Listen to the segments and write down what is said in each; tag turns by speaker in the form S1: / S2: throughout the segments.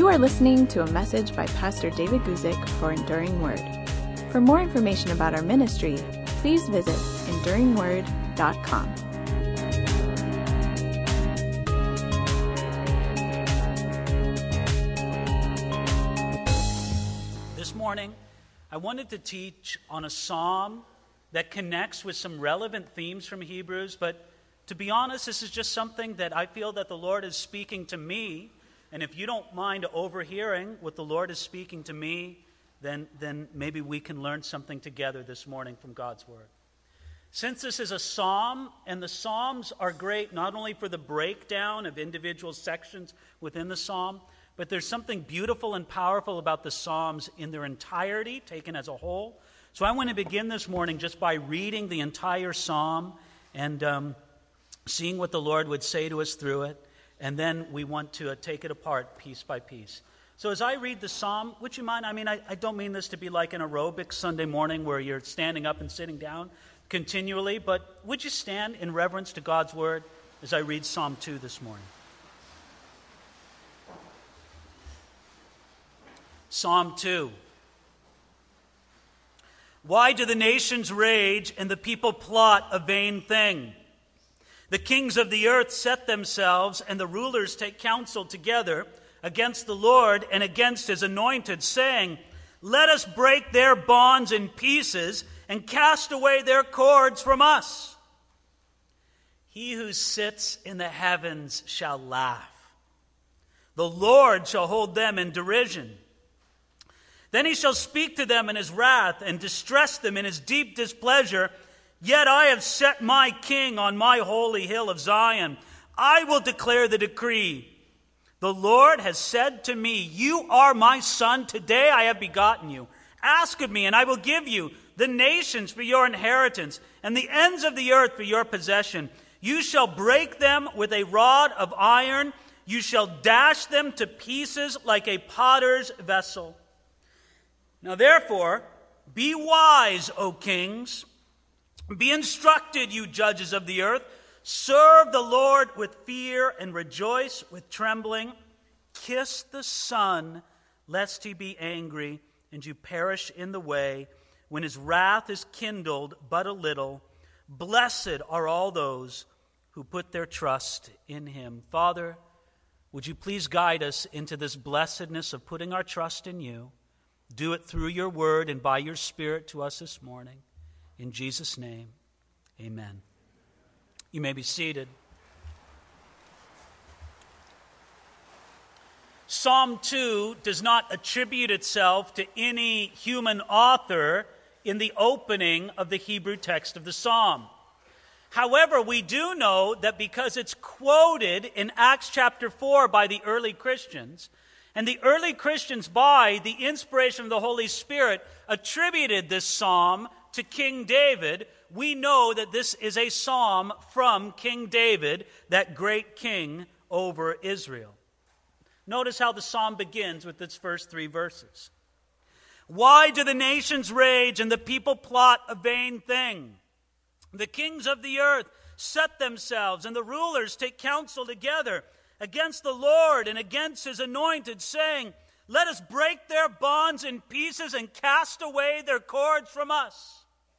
S1: You are listening to a message by Pastor David Guzik for Enduring Word. For more information about our ministry, please visit enduringword.com.
S2: This morning, I wanted to teach on a psalm that connects with some relevant themes from Hebrews, but to be honest, this is just something that I feel that the Lord is speaking to me. And if you don't mind overhearing what the Lord is speaking to me, then maybe we can learn something together this morning from God's Word. Since this is a psalm, and the psalms are great not only for the breakdown of individual sections within the psalm, but there's something beautiful and powerful about the psalms in their entirety, taken as a whole. So I want to begin this morning just by reading the entire psalm and seeing what the Lord would say to us through it. And then we want to take it apart piece by piece. So as I read the psalm, would you mind? I don't mean this to be like an aerobic Sunday morning where you're standing up and sitting down continually, but would you stand in reverence to God's word as I read Psalm 2 this morning? Psalm 2. Why do the nations rage and the people plot a vain thing? The kings of the earth set themselves, and the rulers take counsel together against the Lord and against his anointed, saying, "Let us break their bonds in pieces and cast away their cords from us." He who sits in the heavens shall laugh. The Lord shall hold them in derision. Then he shall speak to them in his wrath and distress them in his deep displeasure. Yet I have set my king on my holy hill of Zion. I will declare the decree. The Lord has said to me, "You are my son. Today I have begotten you. Ask of me, and I will give you the nations for your inheritance, and the ends of the earth for your possession. You shall break them with a rod of iron. You shall dash them to pieces like a potter's vessel." Now therefore, be wise, O kings. Be instructed, you judges of the earth. Serve the Lord with fear and rejoice with trembling. Kiss the Son, lest he be angry and you perish in the way, when his wrath is kindled but a little. Blessed are all those who put their trust in him. Father, would you please guide us into this blessedness of putting our trust in you? Do it through your word and by your Spirit to us this morning. In Jesus' name, amen. You may be seated. Psalm 2 does not attribute itself to any human author in the opening of the Hebrew text of the psalm. However, we do know that because it's quoted in Acts chapter 4 by the early Christians, and the early Christians, by the inspiration of the Holy Spirit, attributed this psalm to King David, we know that this is a psalm from King David, that great king over Israel. Notice how the psalm begins with its first three verses. Why do the nations rage and the people plot a vain thing? The kings of the earth set themselves, and the rulers take counsel together against the Lord and against his anointed, saying, "Let us break their bonds in pieces and cast away their cords from us."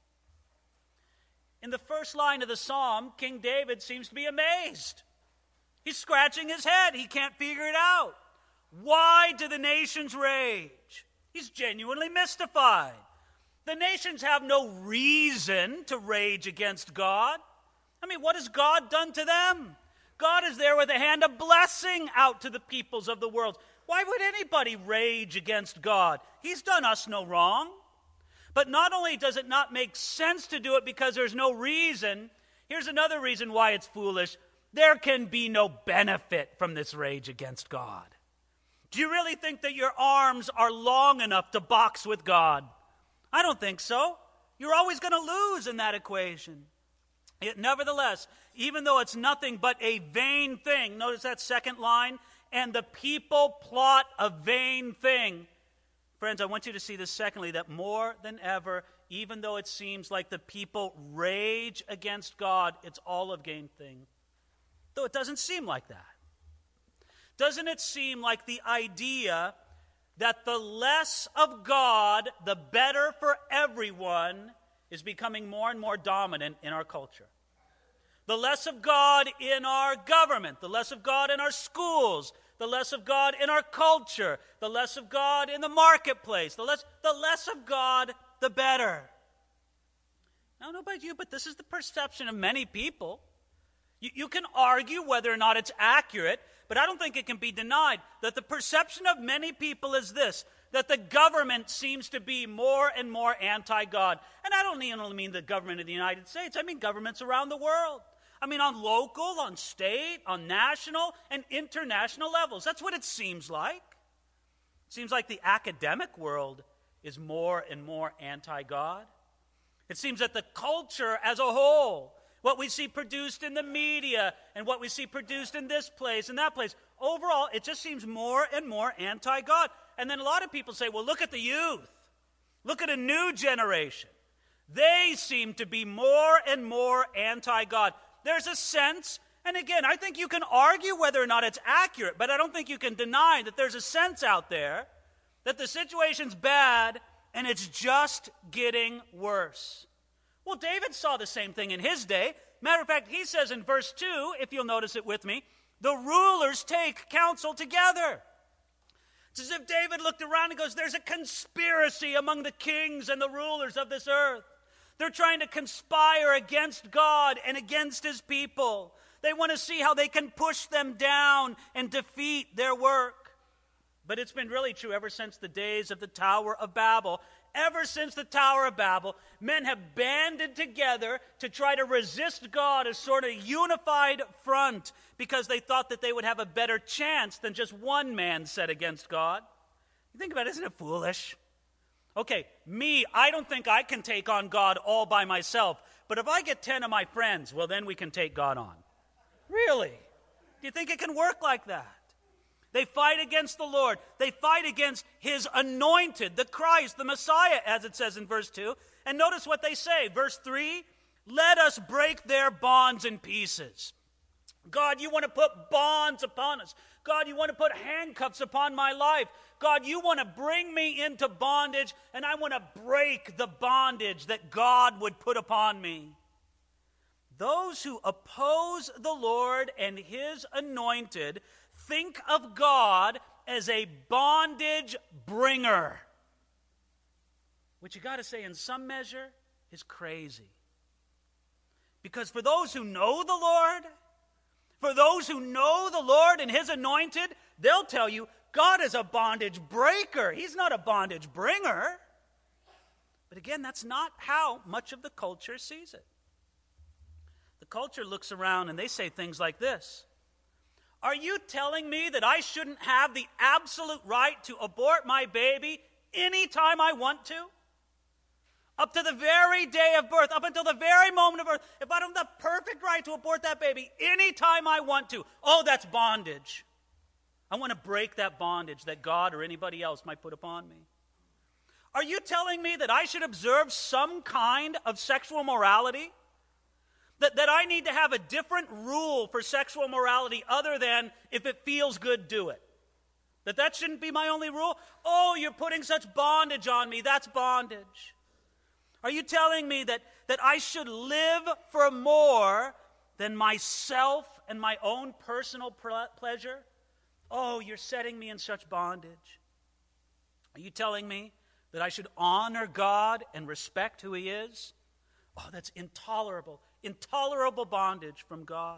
S2: In the first line of the psalm, King David seems to be amazed. He's scratching his head. He can't figure it out. Why do the nations rage? He's genuinely mystified. The nations have no reason to rage against God. What has God done to them? God is there with a hand of blessing out to the peoples of the world. Why would anybody rage against God? He's done us no wrong. But not only does it not make sense to do it because there's no reason, here's another reason why it's foolish. There can be no benefit from this rage against God. Do you really think that your arms are long enough to box with God? I don't think so. You're always going to lose in that equation. Yet nevertheless, even though it's nothing but a vain thing, notice that second line, and the people plot a vain thing. Friends, I want you to see this secondly, that more than ever, even though it seems like the people rage against God, it's all a vain thing. Though it doesn't seem like that. Doesn't it seem like the idea that the less of God, the better for everyone, is becoming more and more dominant in our culture? The less of God in our government, the less of God in our schools, the less of God in our culture, the less of God in the marketplace, the less of God, the better. I don't know about you, but this is the perception of many people. You can argue whether or not it's accurate, but I don't think it can be denied that the perception of many people is this, that the government seems to be more and more anti-God. And I don't even mean the government of the United States. I mean governments around the world. I mean on local, on state, on national, and international levels. That's what it seems like. It seems like the academic world is more and more anti-God. It seems that the culture as a whole, what we see produced in the media and what we see produced in this place and that place, overall, it just seems more and more anti-God. And then a lot of people say, well, look at the youth. Look at a new generation. They seem to be more and more anti-God. There's a sense, and again, I think you can argue whether or not it's accurate, but I don't think you can deny that there's a sense out there that the situation's bad and it's just getting worse. Well, David saw the same thing in his day. Matter of fact, he says in verse 2, if you'll notice it with me, the rulers take counsel together. It's as if David looked around and goes, there's a conspiracy among the kings and the rulers of this earth. They're trying to conspire against God and against his people. They want to see how they can push them down and defeat their work. But it's been really true ever since the days of the Tower of Babel. Ever since the Tower of Babel, men have banded together to try to resist God as sort of a unified front because they thought that they would have a better chance than just one man set against God. You think about it, isn't it foolish? Okay, I don't think I can take on God all by myself, but if I get 10 of my friends, well, then we can take God on. Really? Do you think it can work like that? They fight against the Lord. They fight against his anointed, the Christ, the Messiah, as it says in verse 2. And notice what they say. Verse 3, let us break their bonds in pieces. God, you want to put bonds upon us. God, you want to put handcuffs upon my life. God, you want to bring me into bondage, and I want to break the bondage that God would put upon me. Those who oppose the Lord and his anointed think of God as a bondage bringer, which you got to say in some measure is crazy. Because for those who know the Lord, and his anointed, they'll tell you God is a bondage breaker. He's not a bondage bringer. But again, that's not how much of the culture sees it. The culture looks around and they say things like this. Are you telling me that I shouldn't have the absolute right to abort my baby anytime I want to? Up to the very day of birth, up until the very moment of birth, if I don't have the perfect right to abort that baby anytime I want to, oh, that's bondage. I want to break that bondage that God or anybody else might put upon me. Are you telling me that I should observe some kind of sexual morality? That I need to have a different rule for sexual morality other than if it feels good, do it? That shouldn't be my only rule? Oh, you're putting such bondage on me. That's bondage. Are you telling me that I should live for more than myself and my own personal pleasure? Oh, you're setting me in such bondage. Are you telling me that I should honor God and respect who he is? Oh, that's intolerable bondage from God.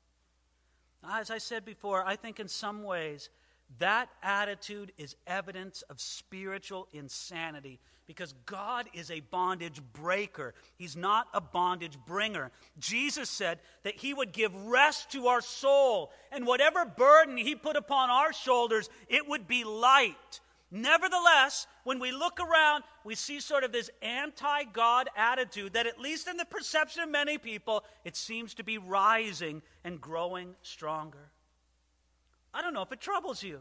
S2: As I said before, I think in some ways that attitude is evidence of spiritual insanity because God is a bondage breaker. He's not a bondage bringer. Jesus said that he would give rest to our soul, and whatever burden he put upon our shoulders, it would be light. Nevertheless, when we look around, we see sort of this anti-God attitude that, at least in the perception of many people, it seems to be rising and growing stronger. I don't know if it troubles you.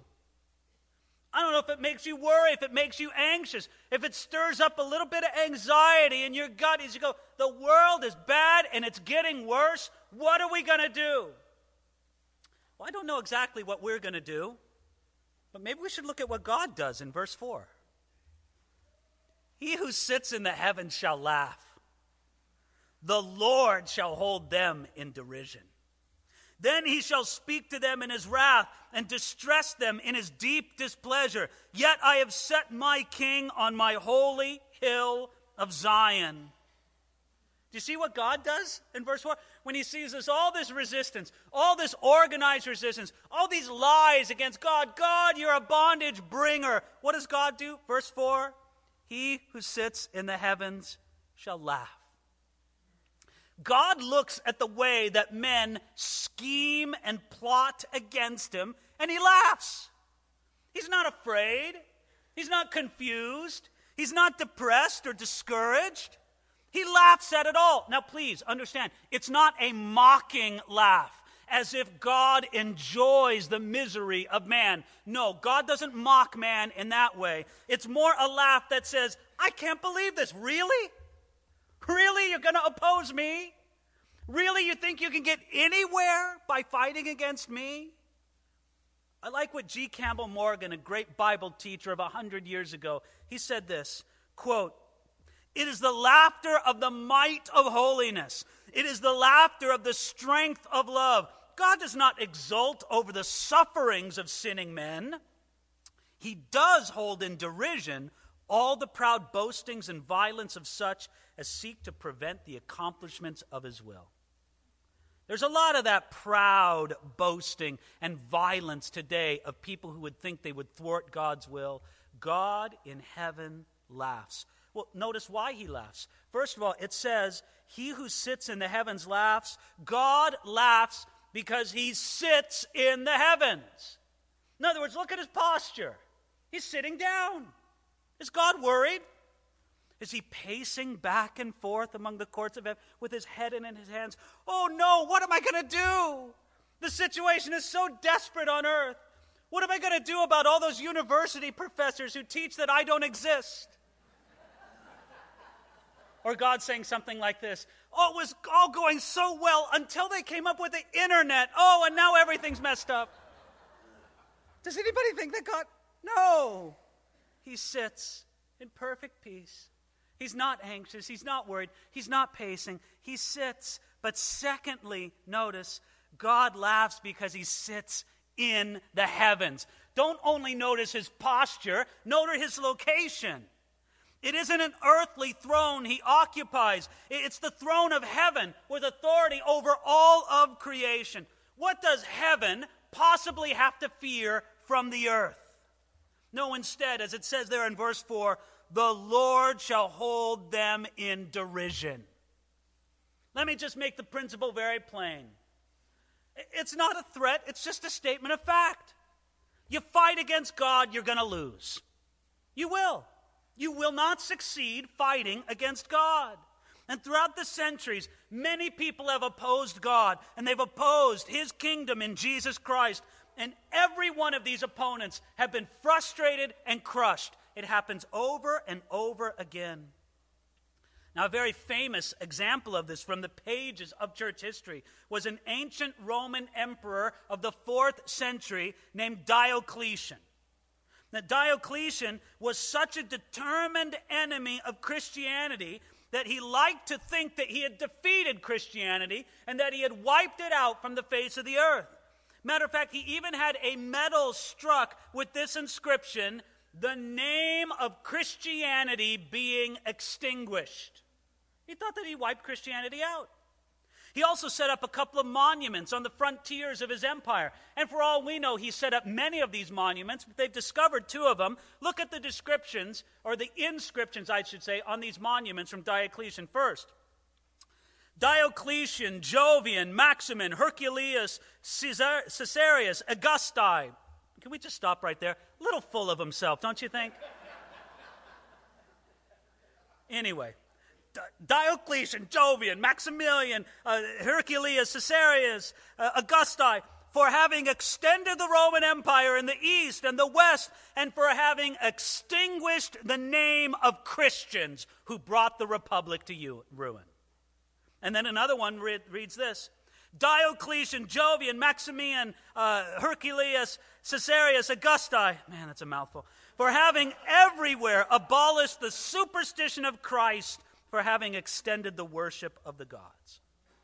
S2: I don't know if it makes you worry, if it makes you anxious, if it stirs up a little bit of anxiety in your gut as you go, the world is bad and it's getting worse. What are we going to do? Well, I don't know exactly what we're going to do, but maybe we should look at what God does in verse 4. He who sits in the heavens shall laugh. The Lord shall hold them in derision. Then he shall speak to them in his wrath and distress them in his deep displeasure. Yet I have set my king on my holy hill of Zion. Do you see what God does in verse 4? When he sees all this resistance, all this organized resistance, all these lies against God. God, you're a bondage bringer. What does God do? Verse 4, he who sits in the heavens shall laugh. God looks at the way that men scheme and plot against him, and he laughs. He's not afraid. He's not confused. He's not depressed or discouraged. He laughs at it all. Now, please understand, it's not a mocking laugh, as if God enjoys the misery of man. No, God doesn't mock man in that way. It's more a laugh that says, I can't believe this. Really? Really? You're going to oppose me? Really? You think you can get anywhere by fighting against me? I like what G. Campbell Morgan, a great Bible teacher of 100 years ago, he said this, quote, "It is the laughter of the might of holiness. It is the laughter of the strength of love. God does not exult over the sufferings of sinning men. He does hold in derision all the proud boastings and violence of such as seek to prevent the accomplishments of his will." There's a lot of that proud boasting and violence today of people who would think they would thwart God's will. God in heaven laughs. Well, notice why he laughs. First of all, it says, he who sits in the heavens laughs. God laughs because he sits in the heavens. In other words, look at his posture. He's sitting down. Is God worried? Is he pacing back and forth among the courts of heaven with his head in his hands? Oh no, what am I going to do? The situation is so desperate on earth. What am I going to do about all those university professors who teach that I don't exist? Or God saying something like this, oh, it was all going so well until they came up with the internet. Oh, and now everything's messed up. Does anybody think that God? No. He sits in perfect peace. He's not anxious. He's not worried. He's not pacing. He sits. But secondly, notice, God laughs because he sits in the heavens. Don't only notice his posture, notice his location. It isn't an earthly throne he occupies. It's the throne of heaven with authority over all of creation. What does heaven possibly have to fear from the earth? No, instead, as it says there in verse 4, the Lord shall hold them in derision. Let me just make the principle very plain. It's not a threat, it's just a statement of fact. You fight against God, you're going to lose. You will. You will not succeed fighting against God. And throughout the centuries, many people have opposed God, and they've opposed his kingdom in Jesus Christ. And every one of these opponents have been frustrated and crushed. It happens over and over again. Now, a very famous example of this from the pages of church history was an ancient Roman emperor of the 4th century named Diocletian. Now, Diocletian was such a determined enemy of Christianity that he liked to think that he had defeated Christianity and that he had wiped it out from the face of the earth. Matter of fact, he even had a medal struck with this inscription, "The name of Christianity being extinguished." He thought that he wiped Christianity out. He also set up a couple of monuments on the frontiers of his empire. And for all we know, he set up many of these monuments. They've discovered 2 of them. Look at the descriptions, or the inscriptions, I should say, on these monuments from Diocletian first. Diocletian, Jovian, Maximin, Herculeus, Caesarius, Augusti. Can we just stop right there? A little full of himself, don't you think? Anyway. Diocletian, Jovian, Maximilian, Herculeus, Caesarius, Augusti, for having extended the Roman Empire in the east and the west, and for having extinguished the name of Christians who brought the republic to ruin. And then another one reads this, Diocletian, Jovian, Maximian, Herculeus, Caesarius, Augusti, man, that's a mouthful, for having everywhere abolished the superstition of Christ, for having extended the worship of the gods.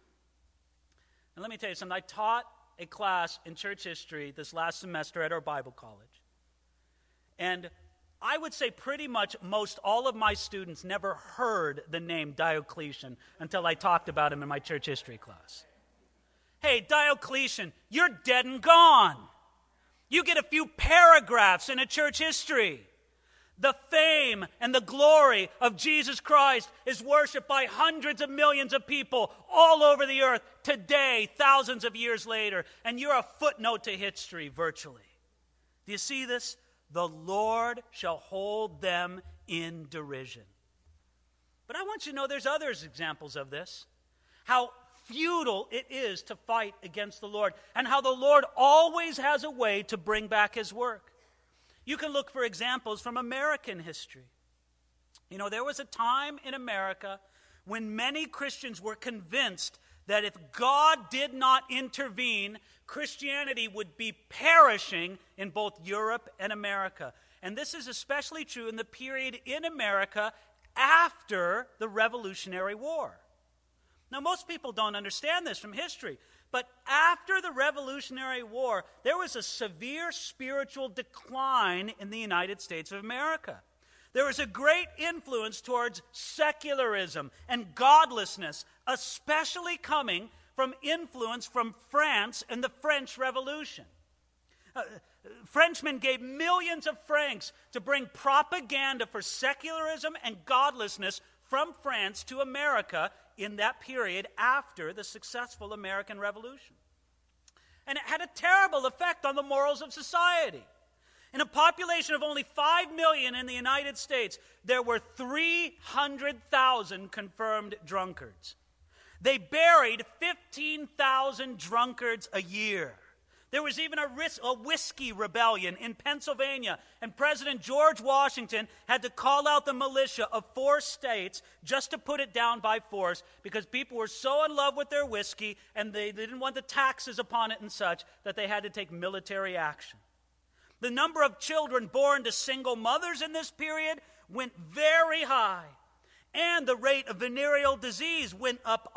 S2: And let me tell you something. I taught a class in church history this last semester at our Bible college. And I would say pretty much most all of my students never heard the name Diocletian until I talked about him in my church history class. Hey, Diocletian, you're dead and gone. You get a few paragraphs in a church history. The fame and the glory of Jesus Christ is worshiped by hundreds of millions of people all over the earth today, thousands of years later, and you're a footnote to history virtually. Do you see this? The Lord shall hold them in derision. But I want you to know there's other examples of this. How futile it is to fight against the Lord, and how the Lord always has a way to bring back his work. You can look for examples from American history. You know, there was a time in America when many Christians were convinced that if God did not intervene, Christianity would be perishing in both Europe and America. And this is especially true in the period in America after the Revolutionary War. Now, most people don't understand this from history, but after the Revolutionary War, there was a severe spiritual decline in the United States of America. There was a great influence towards secularism and godlessness, especially coming from influence from France and the French Revolution. Frenchmen gave millions of francs to bring propaganda for secularism and godlessness from France to America in that period after the successful American Revolution. And it had a terrible effect on the morals of society. In a population of only 5 million in the United States, there were 300,000 confirmed drunkards. They buried 15,000 drunkards a year. There was even a whiskey rebellion in Pennsylvania, and President George Washington had to call out the militia of 4 states just to put it down by force because people were so in love with their whiskey and they didn't want the taxes upon it and such that they had to take military action. The number of children born to single mothers in this period went very high, and the rate of venereal disease went up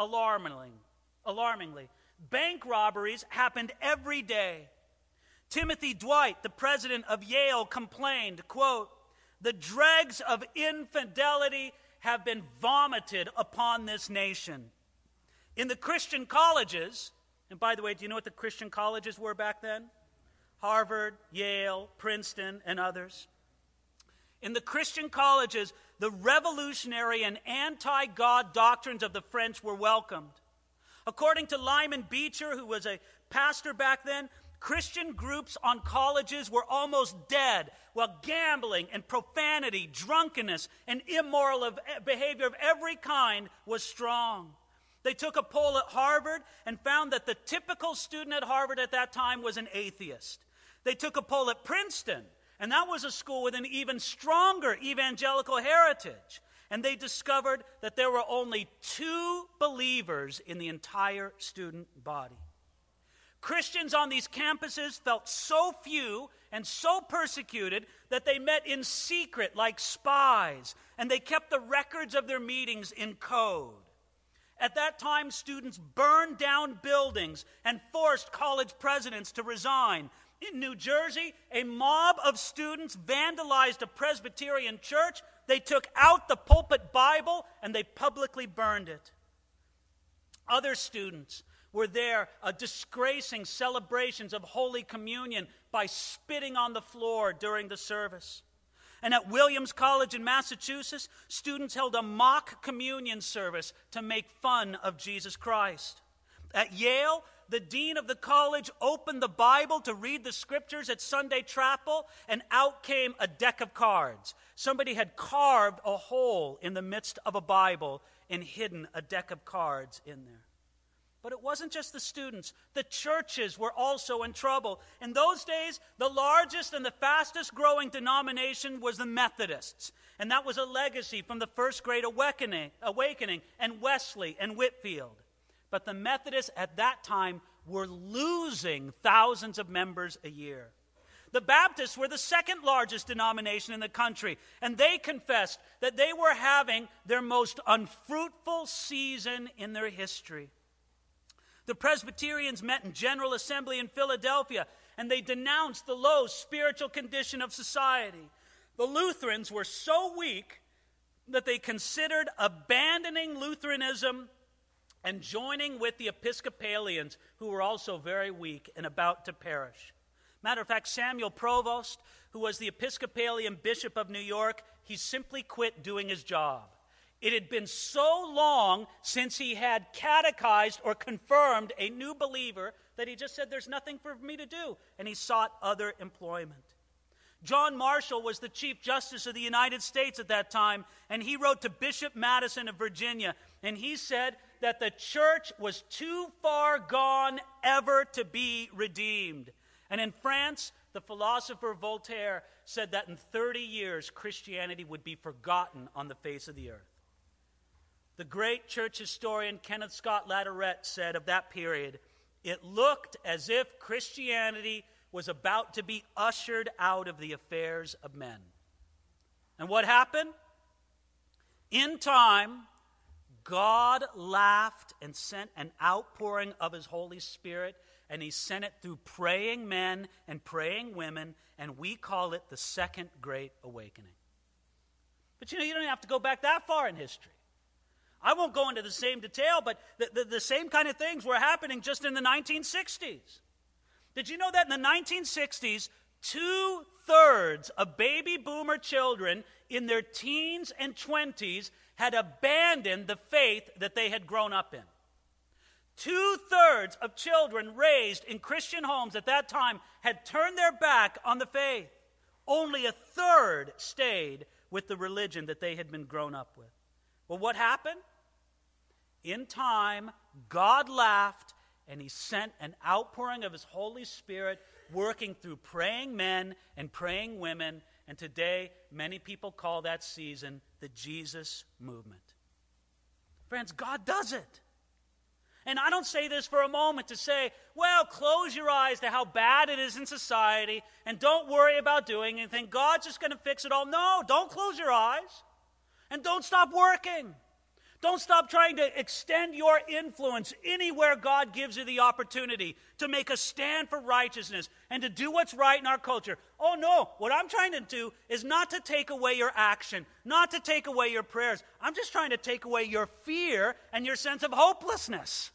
S2: alarmingly. Bank robberies happened every day. Timothy Dwight, the president of Yale, complained, quote, "The dregs of infidelity have been vomited upon this nation." In the Christian colleges, and by the way, do you know what the Christian colleges were back then? Harvard, Yale, Princeton, and others. In the Christian colleges, the revolutionary and anti-God doctrines of the French were welcomed. According to Lyman Beecher, who was a pastor back then, Christian groups on colleges were almost dead, while gambling and profanity, drunkenness, and immoral behavior of every kind was strong. They took a poll at Harvard and found that the typical student at Harvard at that time was an atheist. They took a poll at Princeton, and that was a school with an even stronger evangelical heritage. And they discovered that there were only 2 believers in the entire student body. Christians on these campuses felt so few and so persecuted that they met in secret like spies, and they kept the records of their meetings in code. At that time, students burned down buildings and forced college presidents to resign. In New Jersey, a mob of students vandalized a Presbyterian church. They took out the pulpit Bible and they publicly burned it. Other students were there disgracing celebrations of Holy Communion by spitting on the floor during the service. And at Williams College in Massachusetts, students held a mock communion service to make fun of Jesus Christ. At Yale, the dean of the college opened the Bible to read the scriptures at Sunday chapel, and out came a deck of cards. Somebody had carved a hole in the midst of a Bible and hidden a deck of cards in there. But it wasn't just the students. The churches were also in trouble. In those days, the largest and the fastest growing denomination was the Methodists. And that was a legacy from the First Great Awakening and Wesley and Whitefield. but the Methodists at that time were losing thousands of members a year. The Baptists were the second largest denomination in the country, and they confessed that they were having their most unfruitful season in their history. The Presbyterians met in General Assembly in Philadelphia, and they denounced the low spiritual condition of society. The Lutherans were so weak that they considered abandoning Lutheranism and joining with the Episcopalians, who were also very weak and about to perish. Matter of fact, Samuel Provost, who was the Episcopalian Bishop of New York, he simply quit doing his job. It had been so long since he had catechized or confirmed a new believer that he just said, there's nothing for me to do, and he sought other employment. John Marshall was the Chief Justice of the United States at that time, and he wrote to Bishop Madison of Virginia, and he said that the church was too far gone ever to be redeemed. And in France, the philosopher Voltaire said that in 30 years, Christianity would be forgotten on the face of the earth. The great church historian Kenneth Scott Latourette said of that period, it looked as if Christianity was about to be ushered out of the affairs of men. And what happened? In time, God laughed and sent an outpouring of his Holy Spirit, and he sent it through praying men and praying women, and we call it the Second Great Awakening. But you don't have to go back that far in history. I won't go into the same detail, but the same kind of things were happening just in the 1960s. Did you know that in the 1960s, 2/3 of baby boomer children in their teens and 20s had abandoned the faith that they had grown up in? 2/3 of children raised in Christian homes at that time had turned their back on the faith. Only 1/3 stayed with the religion that they had been grown up with. Well, what happened? In time, God laughed, and he sent an outpouring of his Holy Spirit working through praying men and praying women, and today many people call that season the Jesus movement. Friends, God does it. And I don't say this for a moment to say, well, close your eyes to how bad it is in society and don't worry about doing anything. God's just going to fix it all. No, don't close your eyes. And don't stop working. Don't stop trying to extend your influence anywhere God gives you the opportunity to make a stand for righteousness and to do what's right in our culture. Oh no, what I'm trying to do is not to take away your action, not to take away your prayers. I'm just trying to take away your fear and your sense of hopelessness.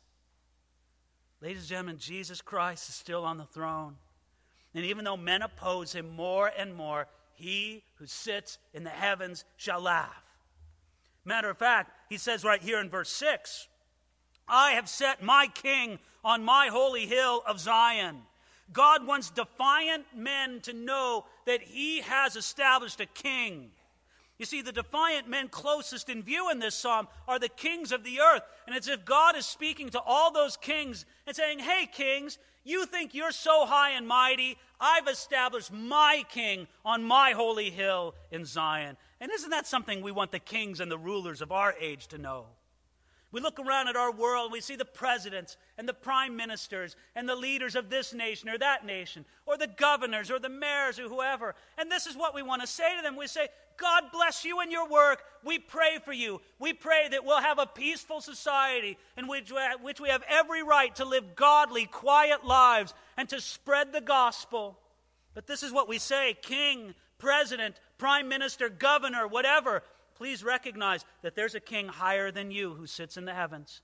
S2: Ladies and gentlemen, Jesus Christ is still on the throne. And even though men oppose him more and more, he who sits in the heavens shall laugh. Matter of fact, he says right here in verse 6, I have set my king on my holy hill of Zion. God wants defiant men to know that he has established a king. You see, the defiant men closest in view in this psalm are the kings of the earth. And it's as if God is speaking to all those kings and saying, hey, kings, you think you're so high and mighty? I've established my king on my holy hill in Zion. And isn't that something we want the kings and the rulers of our age to know? We look around at our world and we see the presidents and the prime ministers and the leaders of this nation or that nation or the governors or the mayors or whoever. And this is what we want to say to them. We say, God bless you in your work. We pray for you. We pray that we'll have a peaceful society in which we have every right to live godly, quiet lives and to spread the gospel. But this is what we say, king, president, prime minister, governor, whatever. Please recognize that there's a king higher than you who sits in the heavens.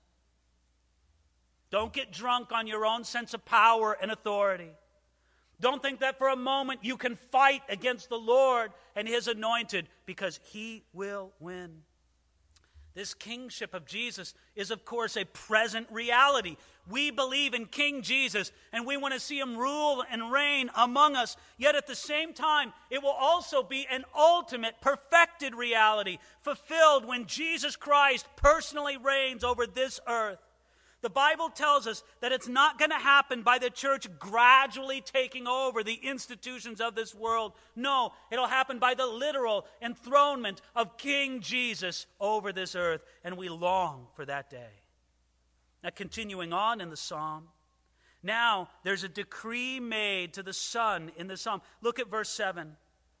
S2: Don't get drunk on your own sense of power and authority. Don't think that for a moment you can fight against the Lord and his anointed, because he will win. This kingship of Jesus is, of course, a present reality. We believe in King Jesus, and we want to see him rule and reign among us. Yet at the same time, it will also be an ultimate, perfected reality, fulfilled when Jesus Christ personally reigns over this earth. The Bible tells us that it's not going to happen by the church gradually taking over the institutions of this world. No, it'll happen by the literal enthronement of King Jesus over this earth, and we long for that day. Now, continuing on in the psalm, now there's a decree made to the Son in the psalm. Look at verse 7.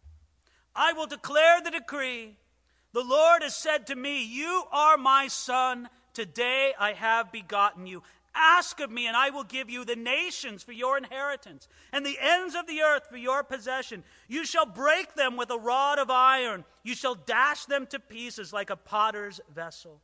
S2: I will declare the decree. The Lord has said to me, you are my Son. Today I have begotten you. Ask of me, and I will give you the nations for your inheritance, and the ends of the earth for your possession. You shall break them with a rod of iron. You shall dash them to pieces like a potter's vessel.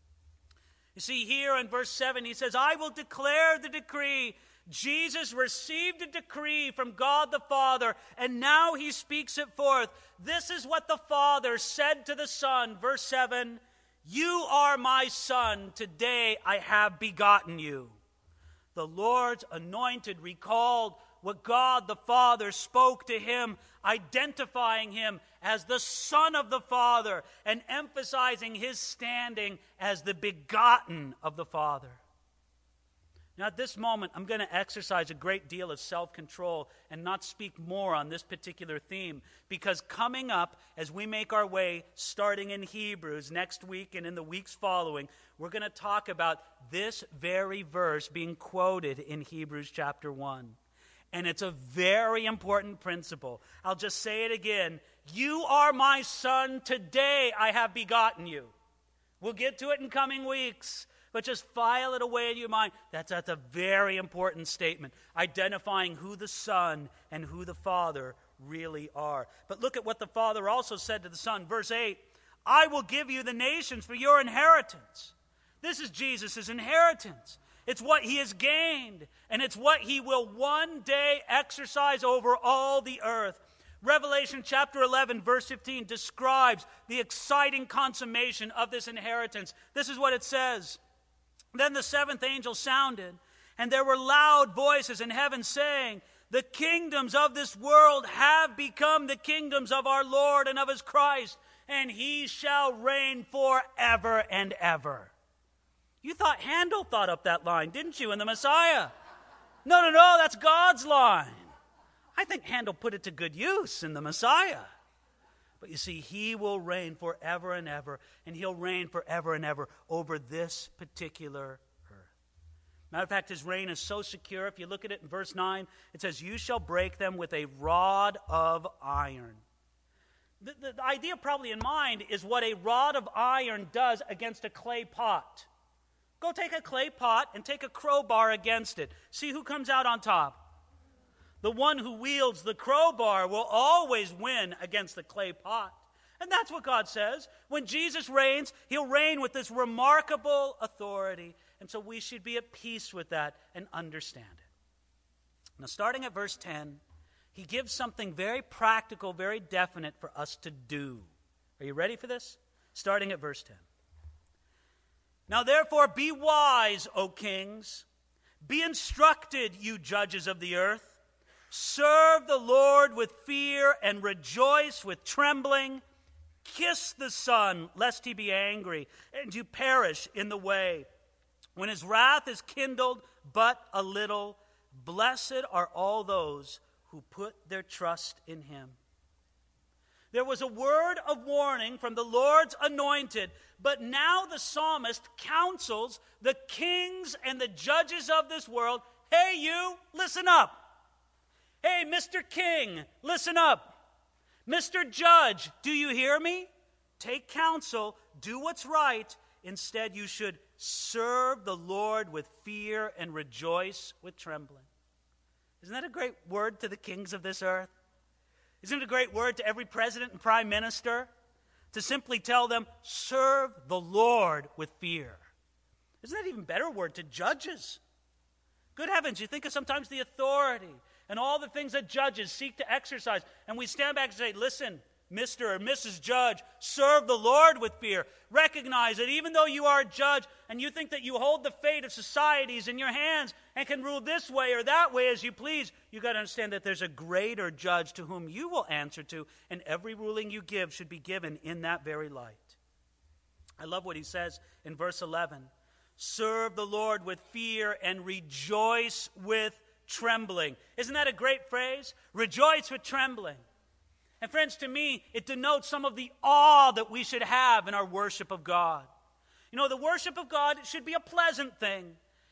S2: You see, here in verse 7, he says, I will declare the decree. Jesus received a decree from God the Father, and now he speaks it forth. This is what the Father said to the Son. Verse 7, you are my Son, today I have begotten you. The Lord's anointed recalled what God the Father spoke to him, identifying him as the Son of the Father and emphasizing his standing as the begotten of the Father. Now, at this moment, I'm going to exercise a great deal of self-control and not speak more on this particular theme, because coming up, as we make our way, starting in Hebrews next week and in the weeks following, we're going to talk about this very verse being quoted in Hebrews chapter 1. And it's a very important principle. I'll just say it again. You are my Son, today I have begotten you. We'll get to it in coming weeks. But just file it away in your mind. That's a very important statement, identifying who the Son and who the Father really are. But look at what the Father also said to the Son. Verse 8, I will give you the nations for your inheritance. This is Jesus' inheritance. It's what he has gained, and it's what he will one day exercise over all the earth. Revelation chapter 11, verse 15 describes the exciting consummation of this inheritance. This is what it says. Then the seventh angel sounded, and there were loud voices in heaven saying, the kingdoms of this world have become the kingdoms of our Lord and of his Christ, and he shall reign forever and ever. You thought Handel thought up that line, didn't you, in the Messiah? No, that's God's line. I think Handel put it to good use in the Messiah. But you see, he will reign forever and ever, and he'll reign forever and ever over this particular earth. Matter of fact, his reign is so secure. If you look at it in verse 9, it says, you shall break them with a rod of iron. The idea probably in mind is what a rod of iron does against a clay pot. Go take a clay pot and take a crowbar against it. See who comes out on top. The one who wields the crowbar will always win against the clay pot. And that's what God says. When Jesus reigns, he'll reign with this remarkable authority. And so we should be at peace with that and understand it. Now, starting at verse 10, he gives something very practical, very definite for us to do. Are you ready for this? Starting at verse 10. Now, therefore, be wise, O kings. Be instructed, you judges of the earth. Serve the Lord with fear and rejoice with trembling. Kiss the Son, lest he be angry, and you perish in the way. When his wrath is kindled but a little, blessed are all those who put their trust in him. There was a word of warning from the Lord's anointed, but now the psalmist counsels the kings and the judges of this world, hey you, listen up. Hey, Mr. King, listen up. Mr. Judge, do you hear me? Take counsel, do what's right. Instead, you should serve the Lord with fear and rejoice with trembling. Isn't that a great word to the kings of this earth? Isn't it a great word to every president and prime minister? To simply tell them, serve the Lord with fear. Isn't that an even better word to judges? Good heavens, you think of sometimes the authority and all the things that judges seek to exercise. And we stand back and say, listen, Mr. or Mrs. Judge, serve the Lord with fear. Recognize that even though you are a judge and you think that you hold the fate of societies in your hands and can rule this way or that way as you please, you've got to understand that there's a greater judge to whom you will answer to, and every ruling you give should be given in that very light. I love what he says in verse 11. Serve the Lord with fear and rejoice with trembling. Isn't that a great phrase? Rejoice with trembling. And friends, to me, it denotes some of the awe that we should have in our worship of God. You know, the worship of God should be a pleasant thing.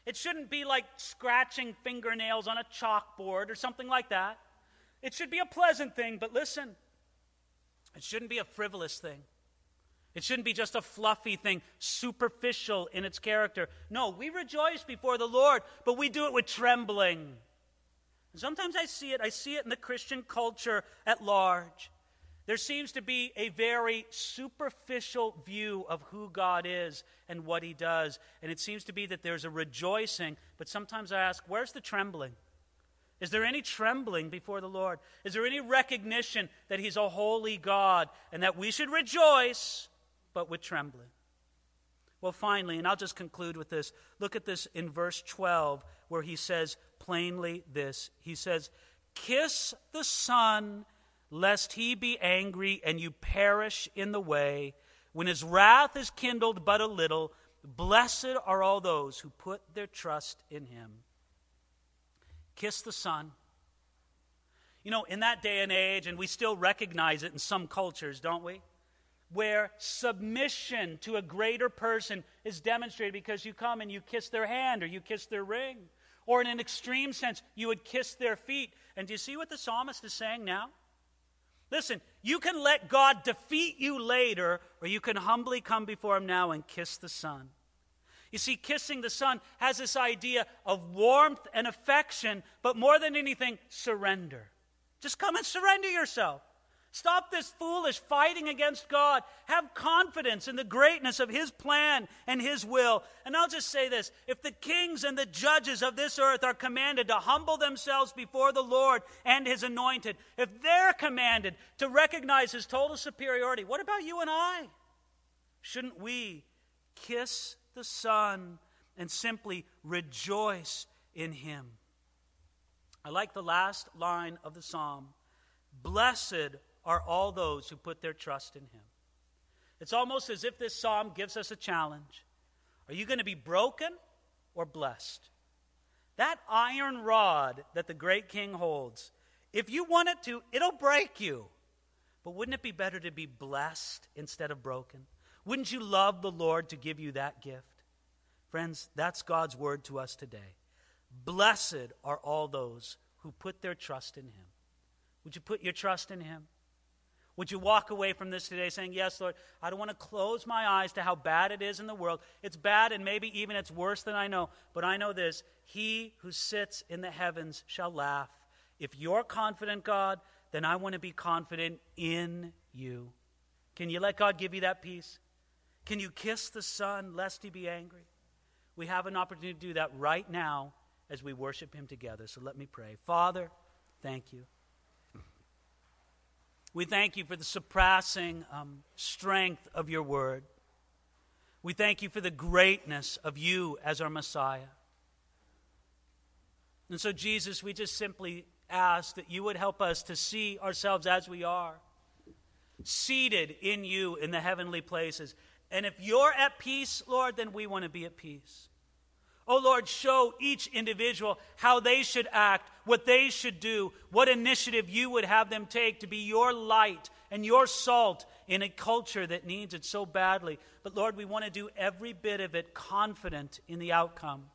S2: It shouldn't be like scratching fingernails on a chalkboard or something like that. It should be a pleasant thing, but listen, it shouldn't be a frivolous thing. It shouldn't be just a fluffy thing, superficial in its character. No, we rejoice before the Lord, but we do it with trembling. And sometimes I see it in the Christian culture at large. There seems to be a very superficial view of who God is and what he does. And it seems to be that there's a rejoicing, but sometimes I ask, where's the trembling? Is there any trembling before the Lord? Is there any recognition that he's a holy God and that we should rejoice, but with trembling? Well, finally, and I'll just conclude with this, look at this in verse 12 where he says plainly this. He says, "Kiss the Son, lest he be angry and you perish in the way. When his wrath is kindled but a little, blessed are all those who put their trust in him." Kiss the Son. You know, in that day and age, and we still recognize it in some cultures, don't we? Where submission to a greater person is demonstrated because you come and you kiss their hand or you kiss their ring. Or in an extreme sense, you would kiss their feet. And do you see what the psalmist is saying now? Listen, you can let God defeat you later, or you can humbly come before him now and kiss the Son. You see, kissing the Son has this idea of warmth and affection, but more than anything, surrender. Just come and surrender yourself. Stop this foolish fighting against God. Have confidence in the greatness of his plan and his will. And I'll just say this. If the kings and the judges of this earth are commanded to humble themselves before the Lord and his anointed, if they're commanded to recognize his total superiority, what about you and I? Shouldn't we kiss the Son and simply rejoice in him? I like the last line of the psalm. Blessed are all those who put their trust in him. It's almost as if this psalm gives us a challenge. Are you going to be broken or blessed? That iron rod that the great king holds, if you want it to, it'll break you. But wouldn't it be better to be blessed instead of broken? Wouldn't you love the Lord to give you that gift? Friends, that's God's word to us today. Blessed are all those who put their trust in him. Would you put your trust in him? Would you walk away from this today saying, yes, Lord, I don't want to close my eyes to how bad it is in the world. It's bad and maybe even it's worse than I know. But I know this, he who sits in the heavens shall laugh. If you're confident, God, then I want to be confident in you. Can you let God give you that peace? Can you kiss the Son lest he be angry? We have an opportunity to do that right now as we worship him together. So let me pray. Father, thank you. We thank you for the surpassing strength of your word. We thank you for the greatness of you as our Messiah. And so, Jesus, we just simply ask that you would help us to see ourselves as we are, seated in you in the heavenly places. And if you're at peace, Lord, then we want to be at peace. Oh, Lord, show each individual how they should act, what they should do, what initiative you would have them take to be your light and your salt in a culture that needs it so badly. But, Lord, we want to do every bit of it confident in the outcome,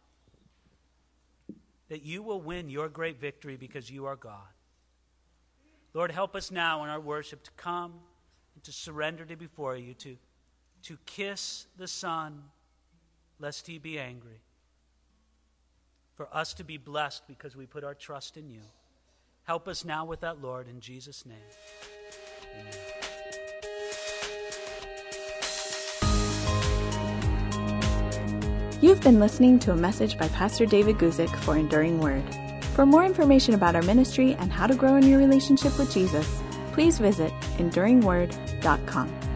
S2: that you will win your great victory because you are God. Lord, help us now in our worship to come and to surrender to before you, to kiss the Son, lest he be angry. For us to be blessed because we put our trust in you. Help us now with that, Lord, in Jesus' name.
S1: Amen. You've been listening to a message by Pastor David Guzik for Enduring Word. For more information about our ministry and how to grow in your relationship with Jesus, please visit enduringword.com.